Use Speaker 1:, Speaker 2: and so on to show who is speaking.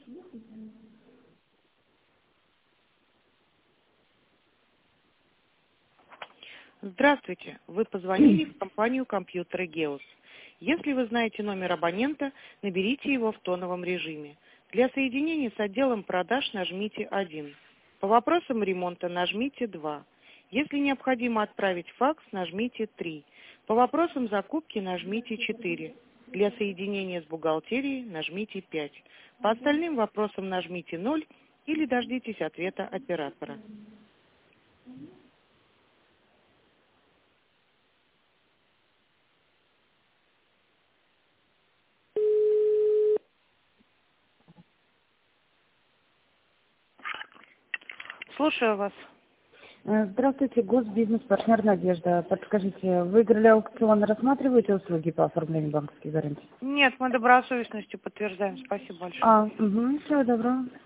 Speaker 1: Здравствуйте. Вы позвонили в компанию «Компьютеры Геос». Если вы знаете номер абонента, наберите его в тоновом режиме. Для соединения с отделом продаж нажмите 1. По вопросам ремонта нажмите 2. Если необходимо отправить факс, нажмите 3. По вопросам закупки нажмите 4. Для соединения с бухгалтерией нажмите 5. По остальным вопросам нажмите 0 или дождитесь ответа оператора. Слушаю вас.
Speaker 2: Здравствуйте, Госбизнес-партнер Надежда. Подскажите, выиграли аукцион, рассматриваете услуги по оформлению банковских гарантий?
Speaker 1: Нет, мы добросовестностью подтверждаем. Спасибо большое.
Speaker 2: Всего доброго.